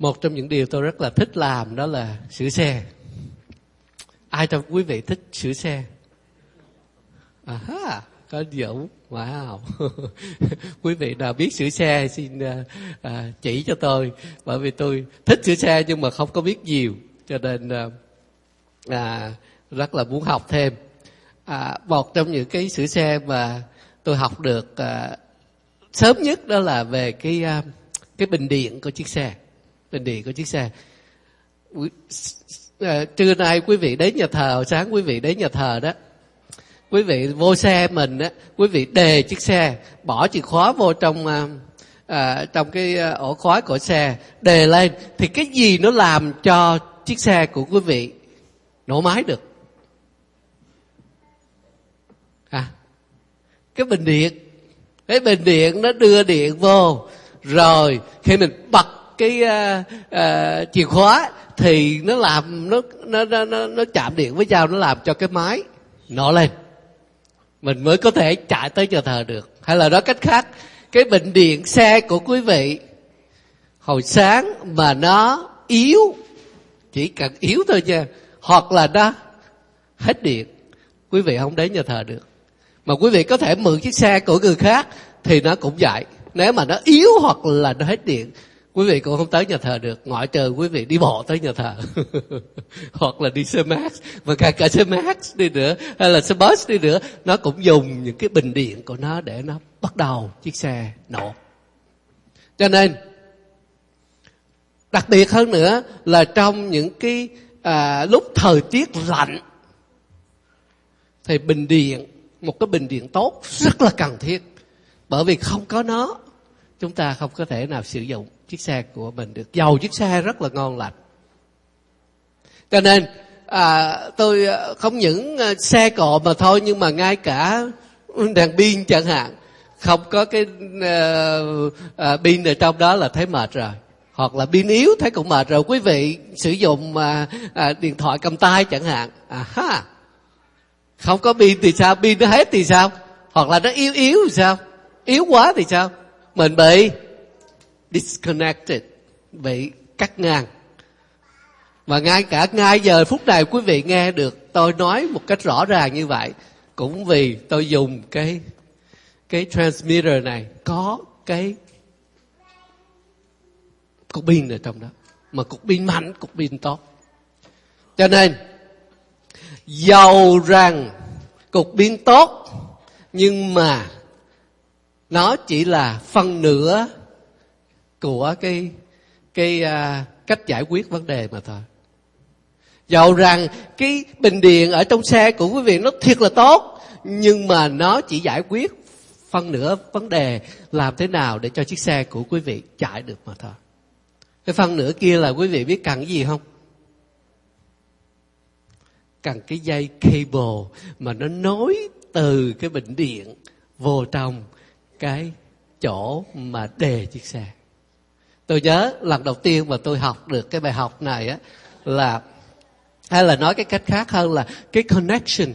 Một trong những điều tôi rất là thích làm đó là sửa xe. Ai trong quý vị thích sửa xe? Có Dũng. Wow. Quý vị nào biết sửa xe xin chỉ cho tôi. Bởi vì tôi thích sửa xe nhưng mà không có biết nhiều, cho nên rất là muốn học thêm. Một trong những cái sửa xe mà tôi học được sớm nhất đó là về cái bình điện của chiếc xe. Bình điện của chiếc xe. Trưa nay quý vị đến nhà thờ, sáng quý vị đến nhà thờ đó, quý vị vô xe mình á, quý vị đề chiếc xe, bỏ chìa khóa vô trong cái ổ khóa của xe, đề lên thì cái gì nó làm cho chiếc xe của quý vị nổ máy được? Cái bình điện. Cái bình điện nó đưa điện vô, rồi khi mình bật cái chìa khóa thì nó làm nó chạm điện với nhau, nó làm cho cái máy nổ lên, mình mới có thể chạy tới nhà thờ được. Hay là nói cách khác, cái bình điện xe của quý vị hồi sáng mà nó yếu, chỉ cần yếu thôi nha, hoặc là nó hết điện, quý vị không đến nhà thờ được. Mà quý vị có thể mượn chiếc xe của người khác thì nó cũng vậy. Nếu mà nó yếu hoặc là nó hết điện, quý vị cũng không tới nhà thờ được, ngoại trừ quý vị đi bộ tới nhà thờ hoặc là đi xe Max. Và cả xe Max đi nữa hay là xe bus đi nữa, nó cũng dùng những cái bình điện của nó để nó bắt đầu chiếc xe nổ. Cho nên đặc biệt hơn nữa là trong những cái lúc thời tiết lạnh thì bình điện, một cái bình điện tốt rất là cần thiết. Bởi vì không có nó, chúng ta không có thể nào sử dụng chiếc xe của mình được, dầu chiếc xe rất là ngon lành. Cho nên tôi không những xe cộ mà thôi, nhưng mà ngay cả đèn pin chẳng hạn, không có cái pin ở trong đó là thấy mệt rồi. Hoặc là pin yếu thấy cũng mệt rồi. Quý vị sử dụng điện thoại cầm tay chẳng hạn, không có pin thì sao? Pin nó hết thì sao? Hoặc là nó yếu thì sao? Yếu quá thì sao? Mình bị disconnected, bị cắt ngang. Và ngay giờ phút này quý vị nghe được tôi nói một cách rõ ràng như vậy, cũng vì tôi dùng cái transmitter này có cái cục pin ở trong đó, mà cục pin mạnh, cục pin tốt. Cho nên dầu rằng cục pin tốt, nhưng mà nó chỉ là phân nửa của cái cách giải quyết vấn đề mà thôi. Dầu rằng cái bình điện ở trong xe của quý vị nó thiệt là tốt, nhưng mà nó chỉ giải quyết phân nửa vấn đề làm thế nào để cho chiếc xe của quý vị chạy được mà thôi. Cái phân nửa kia là quý vị biết cần cái gì không? Cần cái dây cable mà nó nối từ cái bình điện vô trong cái chỗ mà đề chiếc xe. Tôi nhớ lần đầu tiên mà tôi học được cái bài học này á, là hay là nói cái cách khác hơn là cái connection,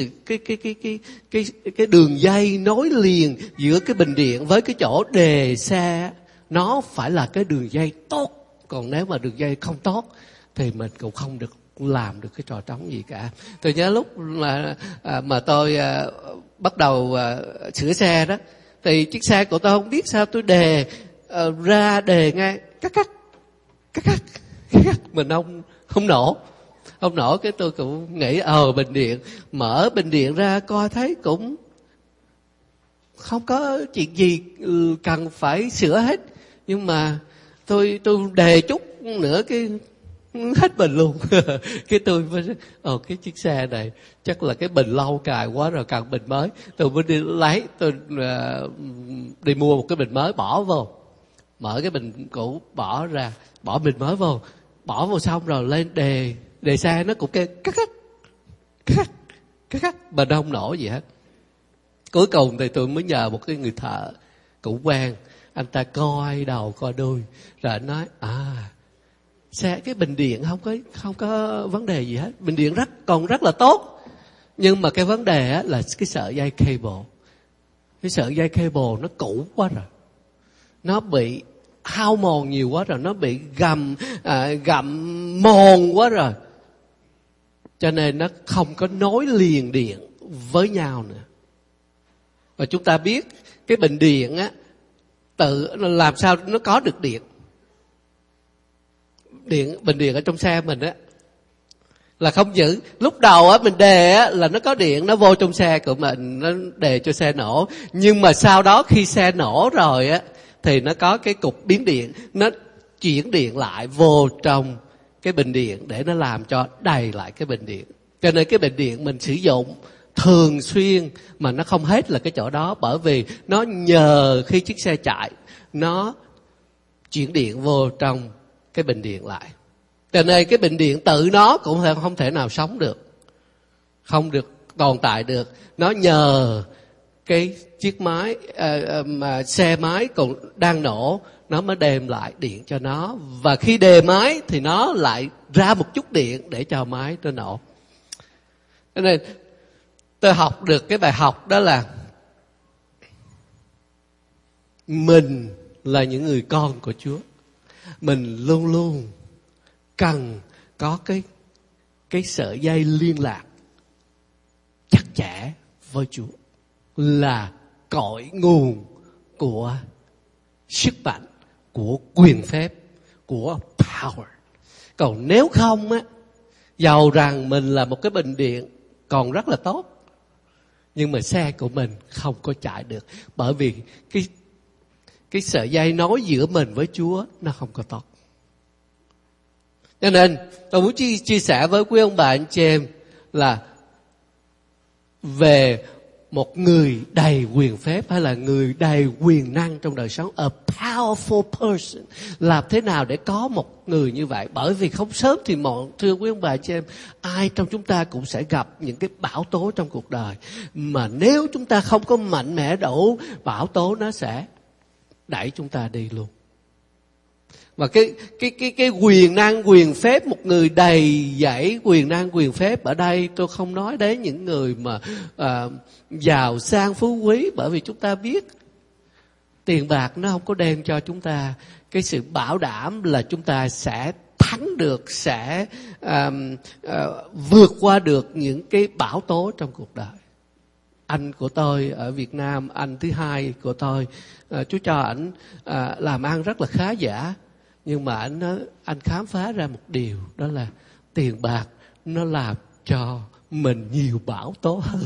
cái đường dây nối liền giữa cái bình điện với cái chỗ đề xe, nó phải là cái đường dây tốt. Còn nếu mà đường dây không tốt thì mình cũng không được làm được cái trò trống gì cả. Tôi nhớ lúc mà tôi bắt đầu sửa xe đó, thì chiếc xe của tôi không biết sao tôi đề ra đề ngay cắt mình không nổ. Không nổ, cái tôi cũng nghĩ bình điện, mở bình điện ra coi thấy cũng không có chuyện gì cần phải sửa hết. Nhưng mà tôi đề chút nữa cái hết bình luôn. Cái tôi mới cái chiếc xe này chắc là cái bình lâu cài quá rồi, cần bình mới. Tôi mới đi lấy, tôi đi mua một cái bình mới bỏ vô, mở cái bình cũ bỏ ra, bỏ bình mới vô, bỏ vô xong rồi lên đề xe, nó cũng kêu cắt mà nó không nổ gì hết. Cuối cùng thì tôi mới nhờ một cái người thợ cũng quen, anh ta coi đầu coi đuôi rồi anh nói xe cái bình điện không có vấn đề gì hết, bình điện còn rất là tốt, nhưng mà cái vấn đề á là cái sợi dây cable. Cái sợi dây cable nó cũ quá rồi, nó bị hao mòn nhiều quá rồi, nó bị gặm mòn quá rồi, cho nên nó không có nối liền điện với nhau nữa. Và chúng ta biết cái bình điện á, tự làm sao nó có được điện. Bình điện ở trong xe mình á là không giữ. Lúc đầu á mình đề á là nó có điện, nó vô trong xe của mình, nó đề cho xe nổ. Nhưng mà sau đó khi xe nổ rồi á thì nó có cái cục biến điện, nó chuyển điện lại vô trong cái bình điện để nó làm cho đầy lại cái bình điện. Cho nên cái bình điện mình sử dụng thường xuyên mà nó không hết là cái chỗ đó, bởi vì nó nhờ khi chiếc xe chạy nó chuyển điện vô trong cái bình điện lại. Cho nên cái bình điện tự nó cũng không thể nào sống được, không được tồn tại được. Nó nhờ cái chiếc máy mà xe máy còn đang nổ, nó mới đem lại điện cho nó. Và khi đề máy thì nó lại ra một chút điện để cho máy nó nổ. Cho nên tôi học được cái bài học đó là mình là những người con của Chúa. Mình luôn luôn cần có cái sợi dây liên lạc chặt chẽ với Chúa, là cội nguồn của sức mạnh, của quyền phép, của power. Còn nếu không á, dầu rằng mình là một cái bình điện còn rất là tốt, nhưng mà xe của mình không có chạy được, bởi vì cái sợi dây nối giữa mình với Chúa nó không có tốt. Cho nên tôi muốn chia sẻ với quý ông bà anh chị em là về một người đầy quyền phép hay là người đầy quyền năng trong đời sống, a powerful person. Làm thế nào để có một người như vậy? Bởi vì không sớm thì muộn, thưa quý ông bà anh chị em, ai trong chúng ta cũng sẽ gặp những cái bão tố trong cuộc đời. Mà nếu chúng ta không có mạnh mẽ đủ, bão tố nó sẽ đẩy chúng ta đi luôn. Và cái quyền năng, quyền phép, một người đầy dẫy quyền năng, quyền phép ở đây tôi không nói đến những người mà giàu sang phú quý, bởi vì chúng ta biết tiền bạc nó không có đem cho chúng ta cái sự bảo đảm là chúng ta sẽ thắng được, sẽ vượt qua được những cái bão tố trong cuộc đời. Anh của tôi ở Việt Nam, anh thứ hai của tôi, Chúa cho ảnh làm ăn rất là khá giả. Nhưng mà anh khám phá ra một điều, đó là tiền bạc nó làm cho mình nhiều bão tố hơn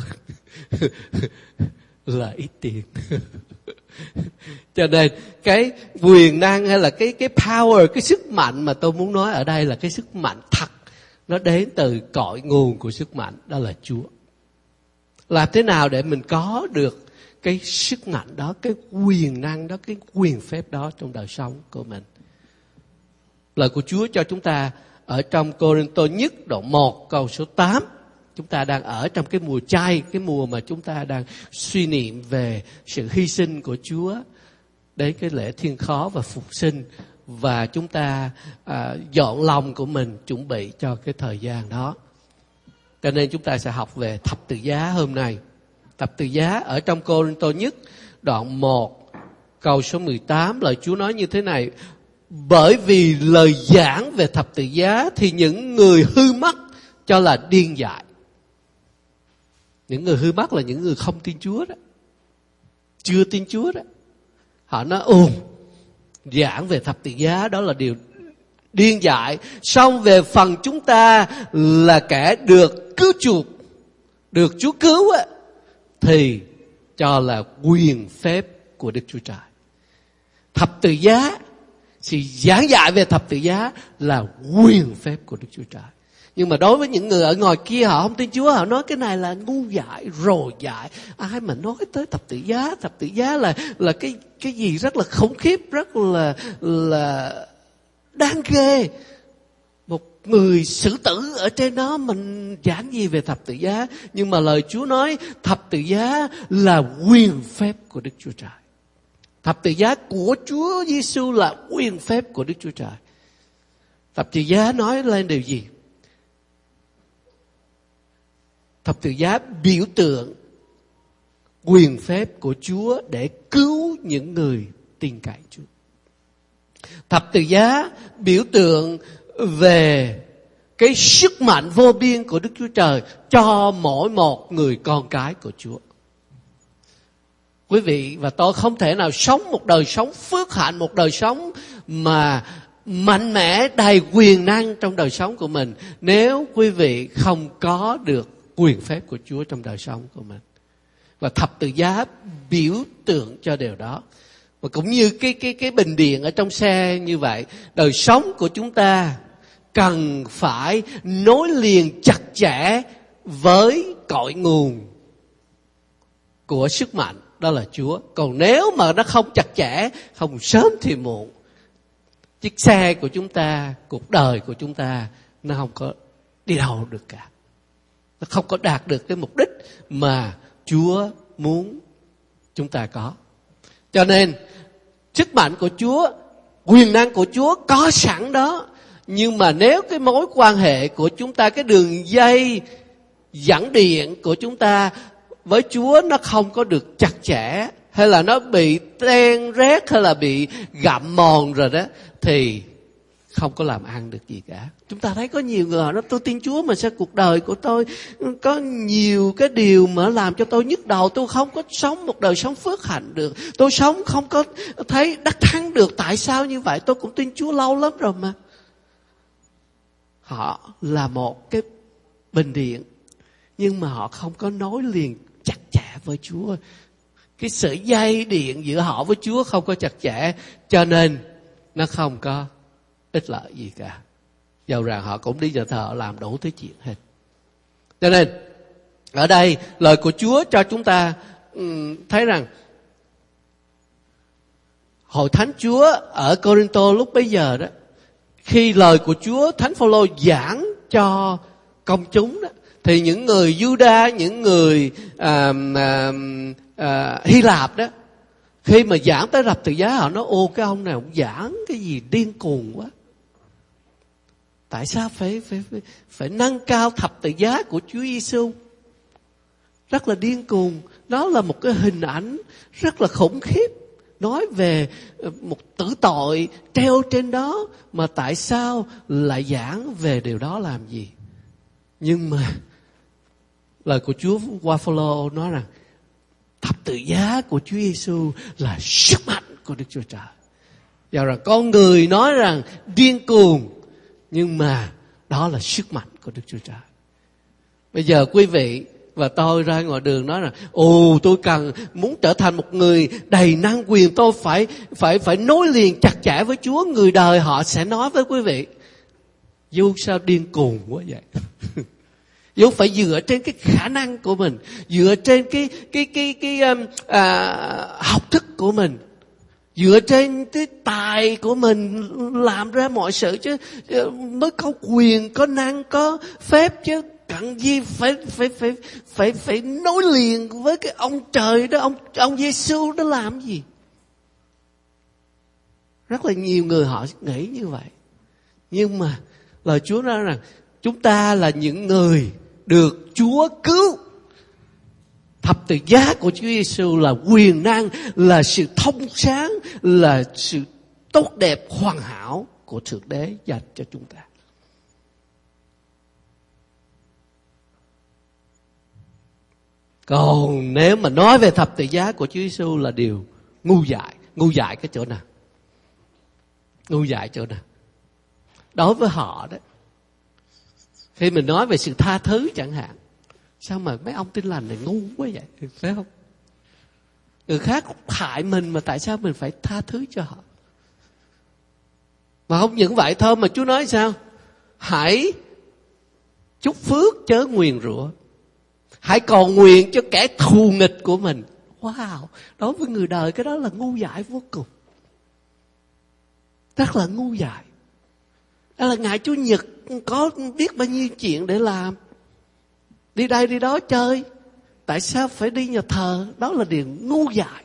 là ít tiền. Cho nên cái quyền năng hay là cái power, cái sức mạnh mà tôi muốn nói ở đây là cái sức mạnh thật, nó đến từ cội nguồn của sức mạnh, đó là Chúa. Làm thế nào để mình có được cái sức mạnh đó, cái quyền năng đó, cái quyền phép đó trong đời sống của mình? Lời của Chúa cho chúng ta ở trong Cô-rinh-tô nhất đoạn 1 câu số 8. Chúng ta đang ở trong cái mùa chay, cái mùa mà chúng ta đang suy niệm về sự hy sinh của Chúa đến cái lễ thiên khó và phục sinh. Và chúng ta dọn lòng của mình chuẩn bị cho cái thời gian đó. Cho nên chúng ta sẽ học về thập tự giá hôm nay. Thập tự giá ở trong Cô-rinh-tô nhất đoạn 1 câu số 18, lời Chúa nói như thế này: bởi vì lời giảng về thập tự giá thì những người hư mất cho là điên dại. Những người hư mất là những người không tin Chúa đó, chưa tin Chúa đó. Họ nói giảng về thập tự giá đó là điều điên dại. Song về phần chúng ta là kẻ được cứu chuộc, được Chúa cứu á, thì cho là quyền phép của Đức Chúa Trời. Thập tự giá, sự giảng dạy về thập tự giá là quyền phép của Đức Chúa Trời. Nhưng mà đối với những người ở ngoài kia, họ không tin Chúa, họ nói cái này là ngu dại, rồ dại. Ai mà nói tới thập tự giá là cái gì rất là khủng khiếp, rất là đáng ghê. Một người xử tử ở trên đó, mình giảng gì về thập tự giá? Nhưng mà lời Chúa nói thập tự giá là quyền phép của Đức Chúa Trời. Thập tự giá của Chúa Giêsu là quyền phép của Đức Chúa Trời. Thập tự giá nói lên điều gì? Thập tự giá biểu tượng quyền phép của Chúa để cứu những người tin cậy Chúa. Thập tự giá biểu tượng về cái sức mạnh vô biên của Đức Chúa Trời cho mỗi một người con cái của Chúa. Quý vị và tôi không thể nào sống một đời sống phước hạnh, một đời sống mà mạnh mẽ, đầy quyền năng trong đời sống của mình, nếu quý vị không có được quyền phép của Chúa trong đời sống của mình. Và thập tự giá biểu tượng cho điều đó. Và cũng như cái bình điện ở trong xe như vậy, đời sống của chúng ta cần phải nối liền chặt chẽ với cội nguồn của sức mạnh, đó là Chúa. Còn nếu mà nó không chặt chẽ, không sớm thì muộn, chiếc xe của chúng ta, cuộc đời của chúng ta, nó không có đi đâu được cả. Nó không có đạt được cái mục đích mà Chúa muốn chúng ta có. Cho nên sức mạnh của Chúa, quyền năng của Chúa có sẵn đó. Nhưng mà nếu cái mối quan hệ của chúng ta, cái đường dây dẫn điện của chúng ta với Chúa nó không có được chặt chẽ, hay là nó bị ten rét, hay là bị gặm mòn rồi đó, thì không có làm ăn được gì cả. Chúng ta thấy có nhiều người họ nói tôi tin Chúa mà sao cuộc đời của tôi có nhiều cái điều mà làm cho tôi nhức đầu, tôi không có sống một đời sống phước hạnh được, tôi sống không có thấy đắc thắng được. Tại sao như vậy? Tôi cũng tin Chúa lâu lắm rồi mà. Họ là một cái bình điện, nhưng mà họ không có nối liền chặt chẽ với Chúa. Cái sợi dây điện giữa họ với Chúa không có chặt chẽ, cho nên nó không có ích lợi gì cả. Dầu rằng họ cũng đi nhà thờ làm đủ thứ chuyện hết. Cho nên ở đây lời của Chúa cho chúng ta thấy rằng hội thánh Chúa ở Cô-rinh-tô lúc bấy giờ đó, khi lời của Chúa Thánh Phao-lô giảng cho công chúng đó, thì những người Giu-đa, những người Hy Lạp đó, khi mà giảng tới thập tự giá, họ nói ô cái ông này ông giảng cái gì điên cuồng quá. Tại sao phải nâng cao thập tự giá của Chúa Giêsu? Rất là điên cuồng. Đó là một cái hình ảnh rất là khủng khiếp, nói về một tử tội treo trên đó, mà tại sao lại giảng về điều đó làm gì? Nhưng mà lời của Chúa qua Phao-lô nói rằng thập tự giá của Chúa Giêsu là sức mạnh của Đức Chúa Trời. Và rằng con người nói rằng điên cuồng, nhưng mà đó là sức mạnh của Đức Chúa Trời. Bây giờ quý vị và tôi ra ngoài đường nói rằng tôi muốn trở thành một người đầy năng quyền, tôi phải nối liền chặt chẽ với Chúa. Người đời họ sẽ nói với quý vị, dù sao điên cuồng quá vậy. Dù phải dựa trên cái khả năng của mình, dựa trên cái học thức của mình, dựa trên cái tài của mình làm ra mọi sự, chứ mới có quyền, có năng, có phép, chứ cần gì phải nối liền với cái ông trời đó, ông Giêsu đó làm gì? Rất là nhiều người họ nghĩ như vậy. Nhưng mà lời Chúa nói rằng chúng ta là những người được Chúa cứu. Thập tự giá của Chúa Giêsu là quyền năng, là sự thông sáng, là sự tốt đẹp hoàn hảo của Thượng Đế dành cho chúng ta. Còn nếu mà nói về thập tự giá của Chúa Giêsu là điều ngu dại cái chỗ nào? Ngu dại chỗ nào? Đối với họ đó, khi mình nói về sự tha thứ chẳng hạn, sao mà mấy ông Tin Lành này ngu quá vậy, phải không? Người khác hại mình mà tại sao mình phải tha thứ cho họ? Mà không những vậy thôi, mà Chúa nói sao? Hãy chúc phước chớ nguyền rủa. Hãy cầu nguyện cho kẻ thù nghịch của mình. Wow, đối với người đời cái đó là ngu dại vô cùng. Rất là ngu dại. Đó là ngày Chủ nhật có biết bao nhiêu chuyện để làm. Đi đây đi đó chơi. Tại sao phải đi nhà thờ? Đó là điều ngu dại.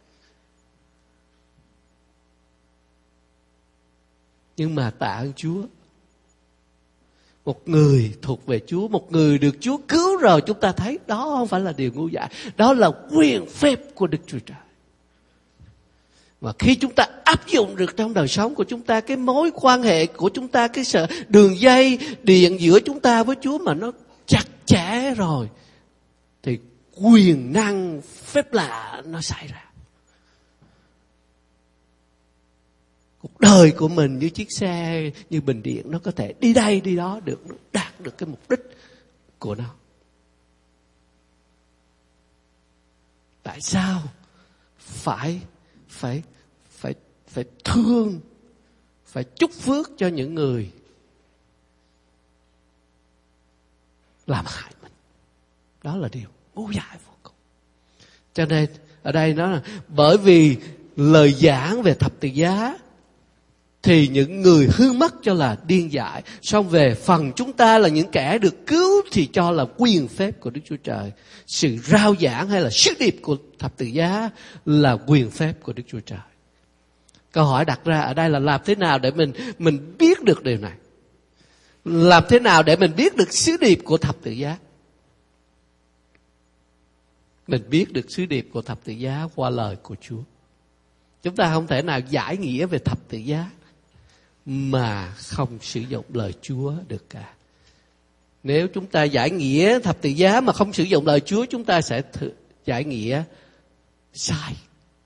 Nhưng mà tạ ơn Chúa, một người thuộc về Chúa, một người được Chúa cứu rồi, chúng ta thấy đó không phải là điều ngu dại. Đó là quyền phép của Đức Chúa Trời. Và khi chúng ta áp dụng được trong đời sống của chúng ta, cái mối quan hệ của chúng ta, cái đường dây điện giữa chúng ta với Chúa mà nó chặt chẽ rồi, thì quyền năng phép lạ nó xảy ra. Cuộc đời của mình như chiếc xe, như bình điện, nó có thể đi đây đi đó được, nó đạt được cái mục đích của nó. Tại sao phải thương, phải chúc phước cho những người làm hại mình? Đó là điều ngu dại vô cùng. Cho nên ở đây nó là bởi vì lời giảng về thập tự giá thì những người hư mất cho là điên dại, song về phần chúng ta là những kẻ được cứu thì cho là quyền phép của Đức Chúa Trời. Sự rao giảng hay là sứ điệp của thập tự giá là quyền phép của Đức Chúa Trời. Câu hỏi đặt ra ở đây là làm thế nào để mình biết được điều này? Làm thế nào để mình biết được sứ điệp của thập tự giá? Mình biết được sứ điệp của thập tự giá qua lời của Chúa. Chúng ta không thể nào giải nghĩa về thập tự giá mà không sử dụng lời Chúa được cả. Nếu chúng ta giải nghĩa thập tự giá mà không sử dụng lời Chúa, chúng ta sẽ giải nghĩa sai.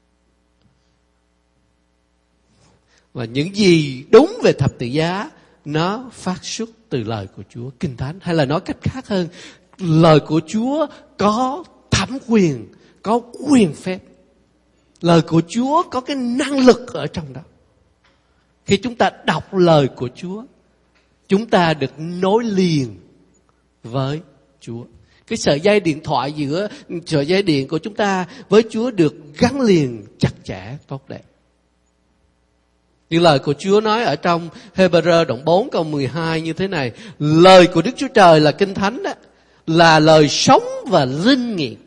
Và những gì đúng về thập tự giá nó phát xuất từ lời của Chúa Kinh Thánh. Hay là nói cách khác hơn, lời của Chúa có thẩm quyền, có quyền phép. Lời của Chúa có cái năng lực ở trong đó. Khi chúng ta đọc lời của Chúa, chúng ta được nối liền với Chúa. Cái sợi dây điện thoại giữa sợi dây điện của chúng ta với Chúa được gắn liền chặt chẽ, tốt đẹp. Như lời của Chúa nói ở trong Hebrew đoạn 4 câu 12 như thế này: lời của Đức Chúa Trời là Kinh Thánh đó, là lời sống và linh nghiệm,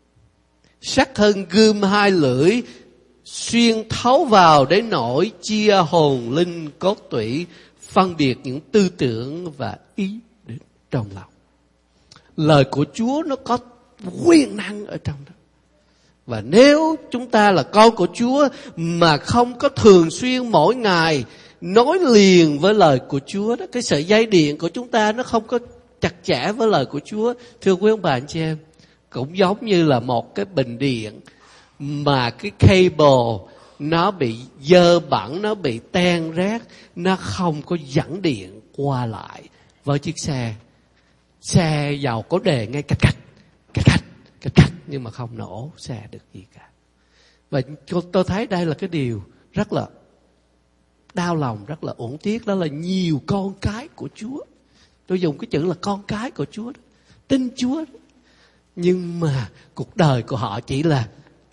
sắc hơn gươm hai lưỡi, xuyên thấu vào đến nỗi chia hồn linh cốt tủy, phân biệt những tư tưởng và ý định trong lòng. Lời của Chúa nó có quyền năng ở trong đó. Và nếu chúng ta là con của Chúa mà không có thường xuyên mỗi ngày nối liền với lời của Chúa đó, cái sợi dây điện của chúng ta nó không có chặt chẽ với lời của Chúa, thưa quý ông bà anh chị em, cũng giống như là một cái bình điện mà cái cable nó bị dơ bẩn, nó bị ten rét, nó không có dẫn điện qua lại với chiếc xe. Xe giàu có đề ngay cạch cạch, nhưng mà không nổ xe được gì cả. Và tôi thấy đây là cái điều rất là đau lòng, rất là uổng tiếc. Đó là nhiều con cái của Chúa, tôi dùng cái chữ là con cái của Chúa đó, tin Chúa đó, nhưng mà cuộc đời của họ chỉ là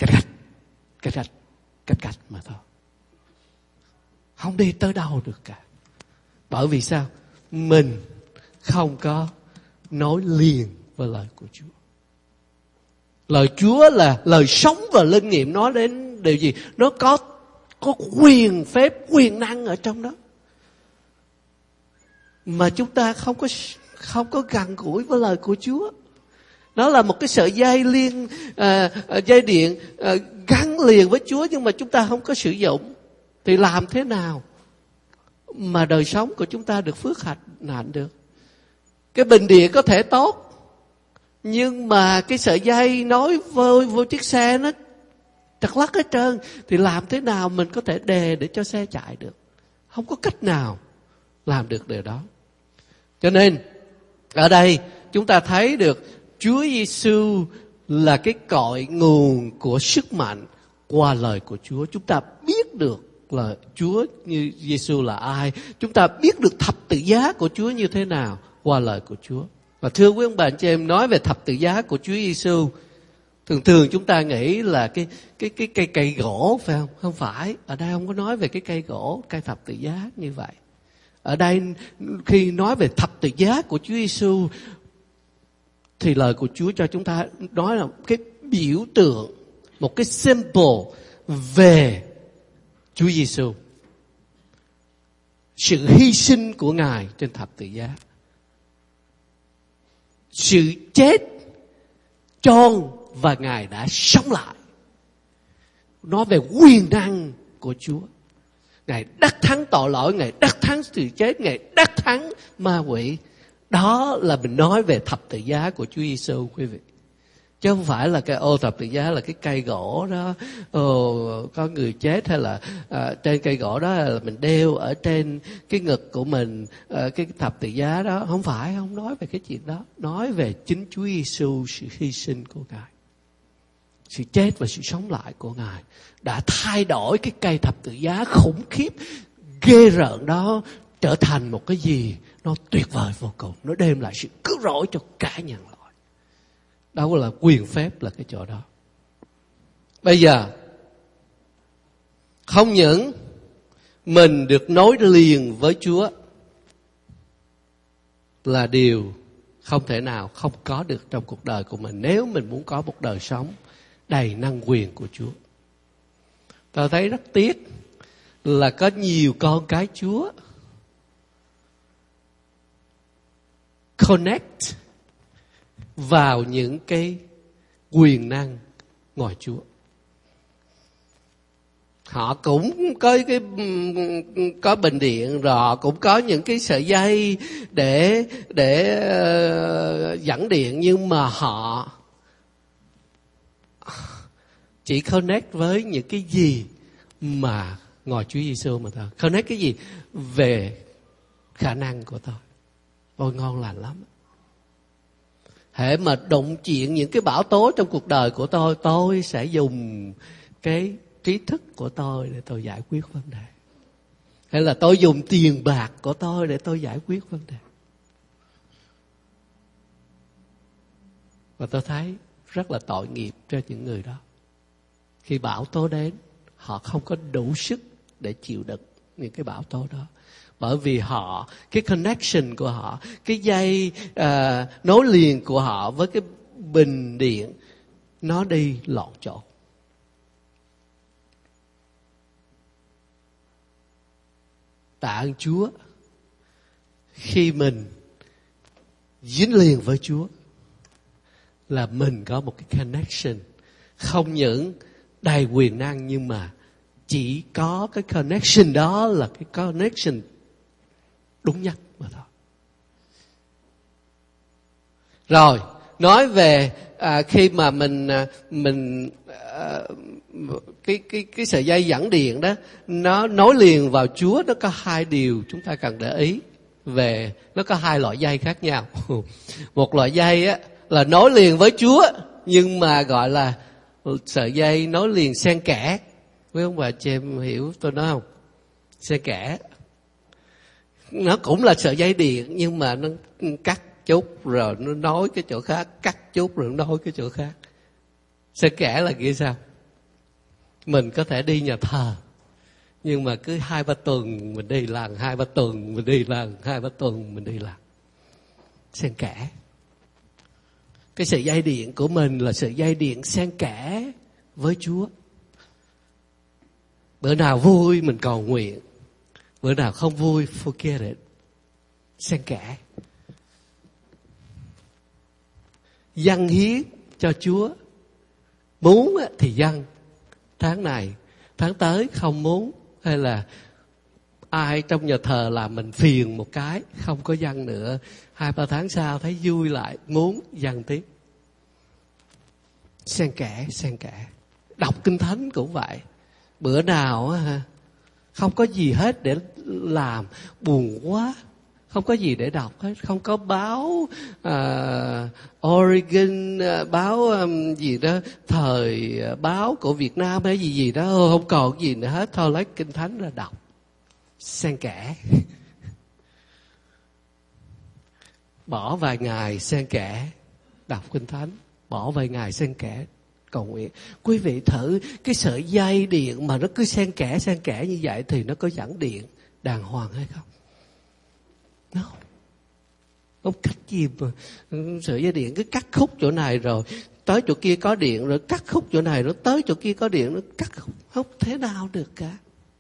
cạch cạch mà thôi, không đi tới đâu được cả. Bởi vì sao? Mình không có nối liền với lời của Chúa. Lời Chúa là lời sống và linh nghiệm. Nói đến điều gì? Nó có quyền phép, quyền năng ở trong đó, mà chúng ta không có gần gũi với lời của Chúa. Nó là một cái sợi dây dây điện gắn liền với Chúa, nhưng mà chúng ta không có sử dụng. Thì làm thế nào mà đời sống của chúng ta được phước hạnh được? Cái bình điện có thể tốt, nhưng mà cái sợi dây nối vô chiếc xe nó trật lắc hết trơn, thì làm thế nào mình có thể đề để cho xe chạy được? Không có cách nào làm được điều đó. Cho nên ở đây chúng ta thấy được Chúa Giêsu là cái cội nguồn của sức mạnh qua lời của Chúa. Chúng ta biết được là Chúa như Giêsu là ai, chúng ta biết được thập tự giá của Chúa như thế nào qua lời của Chúa. Và thưa quý ông bà anh chị em, nói về thập tự giá của Chúa Giêsu, thường chúng ta nghĩ là cái cây gỗ, phải không? Không phải. Ở đây không có nói về cái cây gỗ, cây thập tự giá như vậy. Ở đây khi nói về thập tự giá của Chúa Giêsu thì lời của Chúa cho chúng ta nói là cái biểu tượng, một cái symbol về Chúa Giêsu, sự hy sinh của Ngài trên thập tự giá, sự chết, chôn và Ngài đã sống lại. Nói về quyền năng của Chúa. Ngài đắc thắng tội lỗi, Ngài đắc thắng sự chết, Ngài đắc thắng ma quỷ. Đó là mình nói về thập tự giá của Chúa Giêsu, quý vị. Chứ không phải là cái ô thập tự giá là cái cây gỗ đó, có người chết hay là trên cây gỗ đó là mình đeo ở trên cái ngực của mình, cái thập tự giá đó. Không phải, không nói về cái chuyện đó. Nói về chính Chúa Giêsu, sự hy sinh của Ngài, sự chết và sự sống lại của Ngài đã thay đổi cái cây thập tự giá khủng khiếp, ghê rợn đó trở thành một cái gì nó tuyệt vời vô cùng. Nó đem lại sự cứu rỗi cho cả nhân loại. Đó là quyền phép, là cái chỗ đó. Bây giờ không những mình được nối liền với Chúa là điều không thể nào không có được trong cuộc đời của mình, nếu mình muốn có một đời sống đầy năng quyền của Chúa. Tôi thấy rất tiếc là có nhiều con cái Chúa connect vào những cái quyền năng ngoài Chúa. Họ cũng có bình điện, rồi họ cũng có những cái sợi dây để dẫn điện, nhưng mà họ chỉ connect với những cái gì mà ngoài Chúa Giêsu mà thôi. Connect cái gì? Về khả năng của tôi. Ôi ngon lành lắm. Hễ mà đụng chuyện những cái bão tố trong cuộc đời của tôi sẽ dùng cái trí thức của tôi để tôi giải quyết vấn đề. Hay là tôi dùng tiền bạc của tôi để tôi giải quyết vấn đề. Và tôi thấy rất là tội nghiệp cho những người đó. Khi bão tố đến, họ không có đủ sức để chịu đựng những cái bão tố đó. Bởi vì họ, cái connection của họ, cái dây nối liền của họ với cái bình điện, nó đi lộn chỗ. Tạ ơn Chúa, khi mình dính liền với Chúa là mình có một cái connection, không những đầy quyền năng, nhưng mà chỉ có cái connection đó là cái connection đúng nhất mà thôi. Rồi nói về khi mà mình cái sợi dây dẫn điện đó, nó nối liền vào Chúa, nó có hai điều chúng ta cần để ý về. Nó có hai loại dây khác nhau. Một loại dây á là nối liền với Chúa, nhưng mà gọi là sợi dây nối liền xen kẽ. Quý ông bà chị em hiểu tôi nói không? Xen kẽ. Nó cũng là sợi dây điện, nhưng mà nó cắt chút rồi nó nối cái chỗ khác, cắt chút rồi nó nối cái chỗ khác. Xen kẽ là nghĩa sao? Mình có thể đi nhà thờ, nhưng mà cứ 2-3 tuần mình đi lần, 2-3 tuần mình đi lần, 2-3 tuần mình đi lần. Xen kẽ. Cái sợi dây điện của mình là sợi dây điện xen kẽ với Chúa. Bữa nào vui mình cầu nguyện, bữa nào không vui forget it. Xen kẽ. Dâng hiến cho Chúa. Muốn thì dâng tháng này, tháng tới không muốn, hay là ai trong nhà thờ làm mình phiền một cái, không có dâng nữa, 2-3 tháng sau thấy vui lại, muốn dâng tiếp. Xen kẽ, xen kẽ. Đọc Kinh Thánh cũng vậy. Bữa nào không có gì hết để làm, buồn quá, không có gì để đọc hết, không có báo Oregon, báo gì đó, thời báo của Việt Nam hay gì đó, không còn gì nữa hết, thôi lấy Kinh Thánh ra đọc. Xen kẽ. Bỏ vài ngày xen kẽ đọc Kinh Thánh, bỏ vài ngày xen kẽ cầu nguyện. Quý vị thử cái sợi dây điện mà nó cứ xen kẽ như vậy thì nó có dẫn điện đàng hoàng hay không? No. Không cách gì mà sợi dây điện cứ cắt khúc chỗ này rồi tới chỗ kia có điện, rồi cắt khúc chỗ này rồi tới chỗ kia có điện, nó cắt khúc, không thế nào được cả.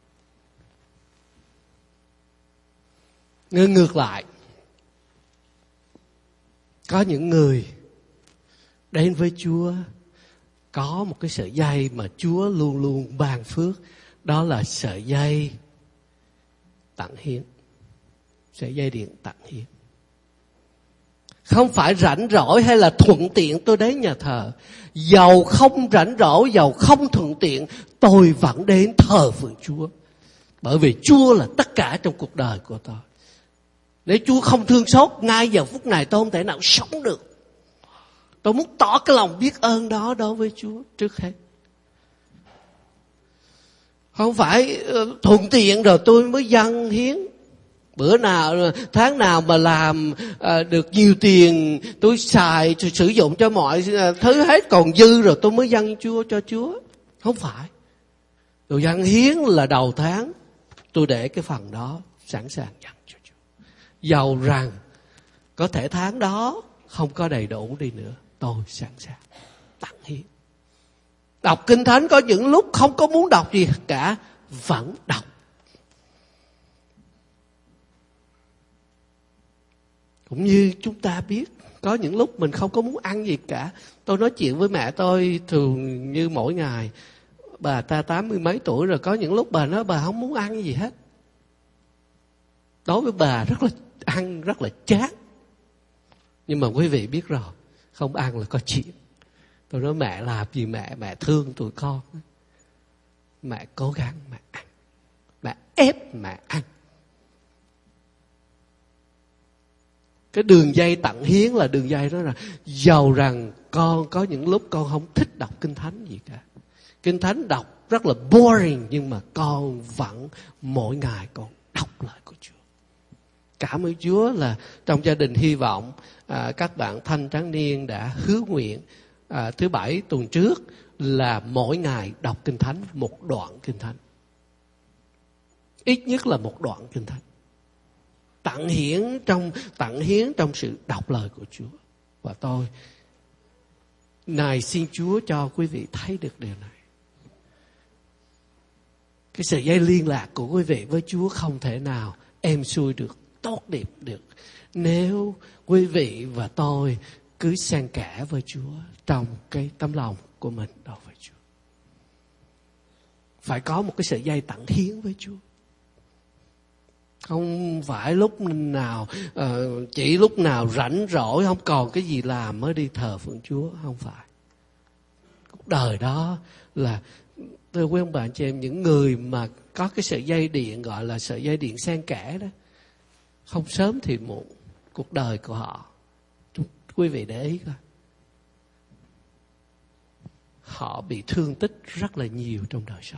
Ngược lại, có những người đến với Chúa có một cái sợi dây mà Chúa luôn luôn ban phước, Đó là sợi dây tặng hiến. Sợi dây điện tặng hiến. Không phải rảnh rỗi hay là thuận tiện tôi đến nhà thờ. Dầu không rảnh rỗi, dầu không thuận tiện, tôi vẫn đến thờ phượng Chúa. Bởi vì Chúa là tất cả trong cuộc đời của tôi. Nếu Chúa không thương xót, ngay giờ phút này tôi không thể nào sống được. Tôi muốn tỏ cái lòng biết ơn đó đối với Chúa trước hết. Không phải thuận tiện rồi tôi mới dâng hiến. Bữa nào, tháng nào mà làm được nhiều tiền, tôi xài, tôi sử dụng cho mọi thứ hết, còn dư rồi tôi mới dâng Chúa cho Chúa. Không phải. Tôi dâng hiến là đầu tháng, tôi để cái phần đó sẵn sàng dâng cho Chúa. Dầu rằng có thể tháng đó không có đầy đủ đi nữa, tôi sẵn sàng tặng hiến. Đọc Kinh Thánh có những lúc không có muốn đọc gì cả, vẫn đọc. Cũng như chúng ta biết, có những lúc mình không có muốn ăn gì cả. Tôi nói chuyện với mẹ tôi thường như mỗi ngày. Bà ta 80 mấy tuổi rồi, có những lúc bà nói bà không muốn ăn gì hết. Đối với bà ăn rất là chán. Nhưng mà quý vị biết rồi, không ăn là có chuyện. Tôi nói mẹ làm gì mẹ thương tụi con. Mẹ cố gắng mẹ ăn. Mẹ ép mẹ ăn. Cái đường dây tặng hiến là đường dây đó là dầu rằng con có những lúc con không thích đọc Kinh Thánh gì cả. Kinh Thánh đọc rất là boring, nhưng mà con vẫn mỗi ngày con đọc lời của Chúa. Cảm ơn Chúa là trong gia đình Hy Vọng, các bạn thanh tráng niên đã hứa nguyện thứ Bảy tuần trước là mỗi ngày đọc Kinh Thánh, một đoạn Kinh Thánh. Ít nhất là một đoạn Kinh Thánh. Tặng hiến trong sự đọc lời của Chúa. Và tôi này xin Chúa cho quý vị thấy được điều này. Cái sợi dây liên lạc của quý vị với Chúa không thể nào êm xuôi được, tốt đẹp được, nếu quý vị và tôi cứ xen kẽ với Chúa trong cái tấm lòng của mình đối với Chúa. Phải có một cái sợi dây tặng hiến với Chúa. Không phải lúc nào chỉ lúc nào rảnh rỗi không còn cái gì làm mới đi thờ phượng Chúa. Không phải. Cuộc đời đó là, thưa quý ông bà chị em, những người mà có cái sợi dây điện gọi là sợi dây điện xen kẽ đó, không sớm thì muộn cuộc đời của họ, quý vị để ý coi, họ bị thương tích rất là nhiều trong đời sống.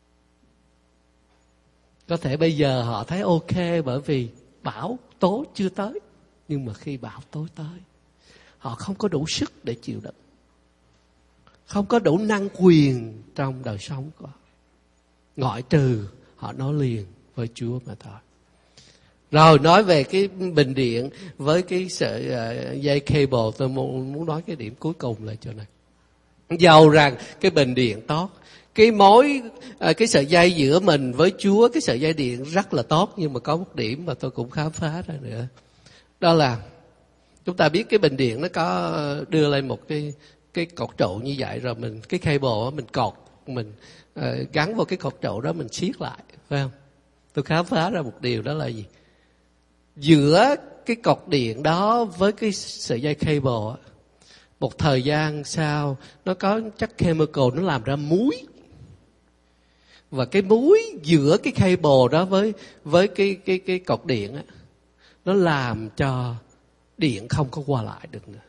Có thể bây giờ họ thấy ok bởi vì bão tố chưa tới. Nhưng mà khi bão tố tới, họ không có đủ sức để chịu đựng. Không có đủ năng quyền trong đời sống của họ. Ngoại trừ họ nói liền với Chúa mà thôi. Rồi nói về cái bình điện với cái sợi dây cable, tôi muốn nói cái điểm cuối cùng là chỗ này. Dầu rằng cái bình điện tốt, cái sợi dây giữa mình với Chúa, cái sợi dây điện rất là tốt, nhưng mà có một điểm mà tôi cũng khám phá ra nữa. Đó là chúng ta biết cái bình điện nó có đưa lên một cái cột trụ như vậy, rồi cái cable mình cột, mình gắn vào cái cột trụ đó, mình siết lại, phải không? Tôi khám phá ra một điều, đó là gì? Giữa cái cột điện đó với cái sợi dây cable, một thời gian sau nó có chất chemical, nó làm ra muối. Và cái muối giữa cái cable đó với cái cột điện á, nó làm cho điện không có qua lại được nữa.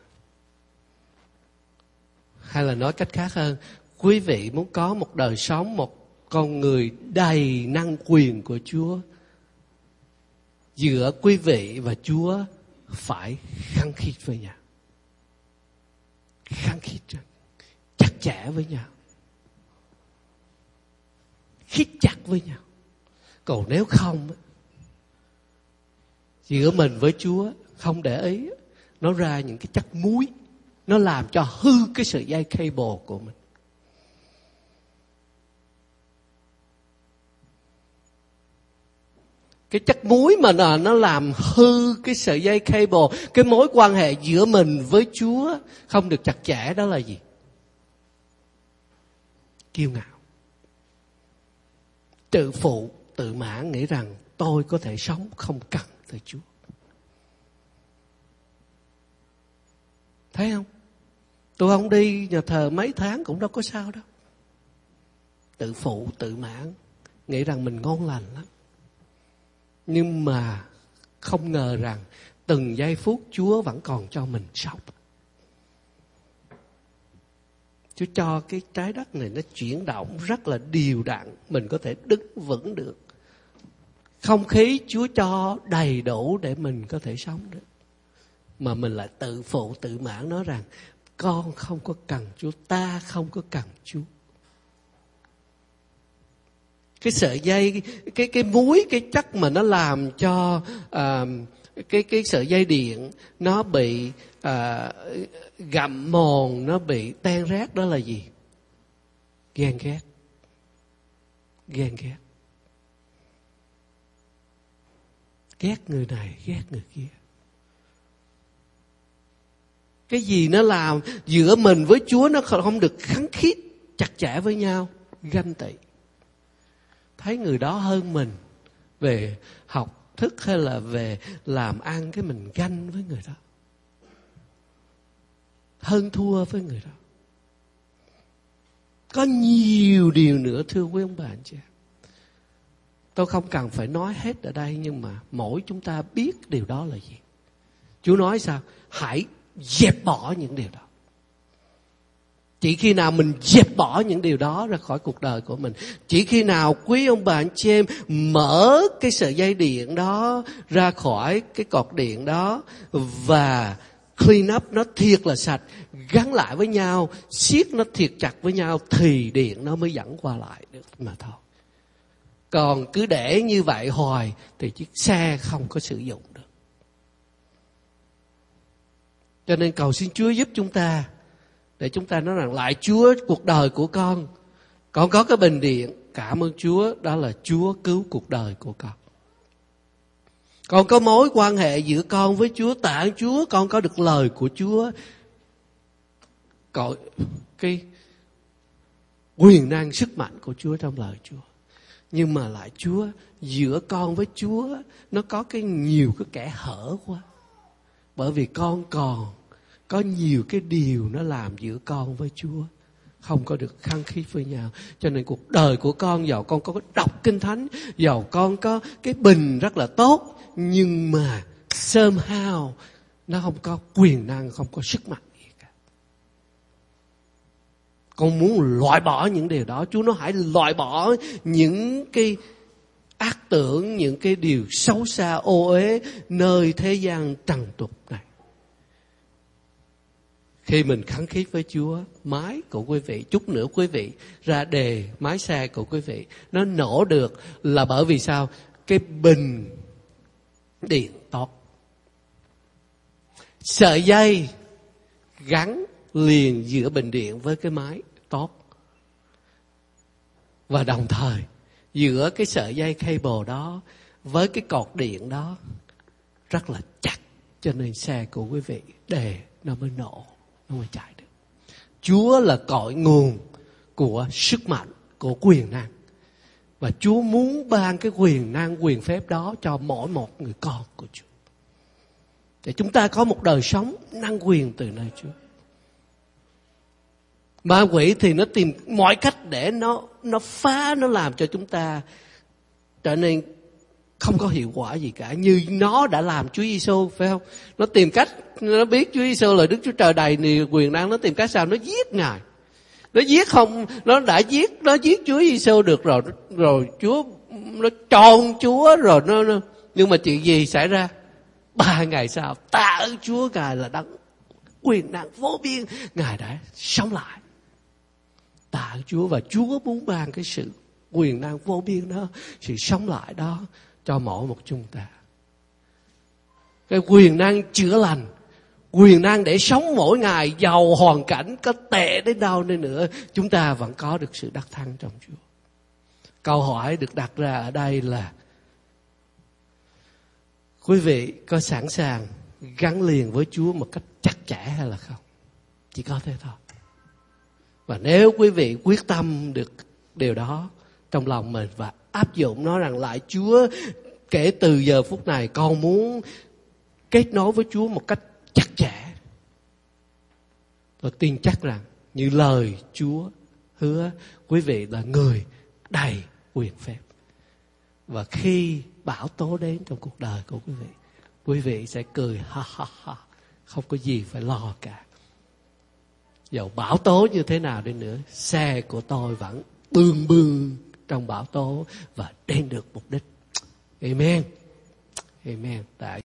Hay là nói cách khác hơn, quý vị muốn có một đời sống, một con người đầy năng quyền của Chúa, giữa quý vị và Chúa phải khăng khít với nhau. Khăng khít, chặt chẽ với nhau, khít chặt với nhau. Còn nếu không, giữa mình với Chúa không để ý, nó ra những cái chất muối, nó làm cho hư cái sợi dây cable của mình. Cái chất muối mà nó làm hư cái sợi dây cable, cái mối quan hệ giữa mình với Chúa không được chặt chẽ, đó là gì? Kiêu ngạo. tự phụ, tự mãn, nghĩ rằng tôi có thể sống không cần tới Chúa. Thấy không? Tôi không đi nhà thờ mấy tháng cũng đâu có sao đâu. Tự phụ, tự mãn, nghĩ rằng mình ngon lành lắm. Nhưng mà không ngờ rằng từng giây phút Chúa vẫn còn cho mình sống. Chúa cho cái trái đất này nó chuyển động rất là đều đặn, mình có thể đứng vững được. Không khí Chúa cho đầy đủ để mình có thể sống được. Mà mình lại tự phụ, tự mãn nói rằng con không có cần Chúa, ta không có cần Chúa. Cái sợi dây, cái muối, cái chất mà nó làm cho cái sợi dây điện nó bị gặm mòn, nó bị tan rát, đó là gì? Ghen ghét. Ghen ghét. Ghét người này, ghét người kia. Cái gì nó làm giữa mình với Chúa nó không được khăng khít, chặt chẽ với nhau? Ganh tị. Thấy người đó hơn mình về học thức hay là về làm ăn, cái mình ganh với người đó, hơn thua với người đó. Có nhiều điều nữa thưa quý ông bà anh chị. Tôi không cần phải nói hết ở đây, nhưng mà mỗi chúng ta biết điều đó là gì. Chúa nói sao? Hãy dẹp bỏ những điều đó. Chỉ khi nào mình dẹp bỏ những điều đó ra khỏi cuộc đời của mình, chỉ khi nào quý ông bà anh chị em mở cái sợi dây điện đó ra khỏi cái cột điện đó và clean up nó thiệt là sạch, gắn lại với nhau, siết nó thiệt chặt với nhau, thì điện nó mới dẫn qua lại được mà thôi. Còn cứ để như vậy hoài thì chiếc xe không có sử dụng được. Cho nên cầu xin Chúa giúp chúng ta, để chúng ta nói rằng lại Chúa, cuộc đời của con có cái bình điện, cảm ơn Chúa, đó là Chúa cứu cuộc đời của con. Con có mối quan hệ giữa con với Chúa, tạ ơn Chúa, con có được lời của Chúa, có cái quyền năng sức mạnh của Chúa trong lời Chúa. Nhưng mà lại Chúa, giữa con với Chúa nó có nhiều cái kẽ hở quá. Bởi vì con còn có nhiều cái điều nó làm giữa con với Chúa không có được khăng khít với nhau. Cho nên cuộc đời của con, dầu con có đọc Kinh Thánh, dầu con có cái bình rất là tốt, nhưng mà somehow nó không có quyền năng, không có sức mạnh gì cả. Con muốn loại bỏ những điều đó. Chúa nói hãy loại bỏ những cái ác tưởng, những cái điều xấu xa ô uế nơi thế gian trần tục này. Khi mình khăng khít với Chúa, máy của quý vị, chút nữa quý vị ra đề máy xe của quý vị, nó nổ được là bởi vì sao? Cái bình điện tốt. Sợi dây gắn liền giữa bình điện với cái máy tốt. Và đồng thời giữa cái sợi dây cable đó với cái cột điện đó rất là chặt, cho nên xe của quý vị đề nó mới nổ, nó mới chạy được. Chúa là cội nguồn của sức mạnh, của quyền năng. Và Chúa muốn ban cái quyền năng, quyền phép đó cho mỗi một người con của Chúa, để chúng ta có một đời sống năng quyền từ nơi Chúa. Ma quỷ thì nó tìm mọi cách để nó phá, nó làm cho chúng ta trở nên không có hiệu quả gì cả, như nó đã làm Chúa Giêsu, phải không? Nó tìm cách, nó biết Chúa Giêsu là Đức Chúa Trời đầy nhiều quyền năng, nó tìm cách sao? Nó giết Ngài. Nó giết không, nó giết Chúa Giêsu được rồi Chúa nó tròn Chúa rồi nó nhưng mà chuyện gì xảy ra? 3 ngày sau, tạ ơn Chúa, Ngài là đấng quyền năng vô biên, Ngài đã sống lại. Tạ ơn Chúa, và Chúa muốn ban cái sự quyền năng vô biên đó, sự sống lại đó cho mỗi một chúng ta. Cái quyền năng chữa lành, quyền năng để sống mỗi ngày, giàu hoàn cảnh có tệ đến đâu đi nữa, chúng ta vẫn có được sự đắc thắng trong Chúa. Câu hỏi được đặt ra ở đây là quý vị có sẵn sàng gắn liền với Chúa một cách chặt chẽ hay là không? Chỉ có thế thôi. Và nếu quý vị quyết tâm được điều đó trong lòng mình và áp dụng nó rằng lại Chúa, kể từ giờ phút này con muốn kết nối với Chúa một cách chặt chẽ. Tôi tin chắc rằng như lời Chúa hứa, quý vị là người đầy quyền phép. Và khi bão tố đến trong cuộc đời của quý vị sẽ cười ha ha ha, không có gì phải lo cả. Dầu bão tố như thế nào đi nữa, xe của tôi vẫn bươn bươn trong bão tố và đến được mục đích. Amen. Amen. Tại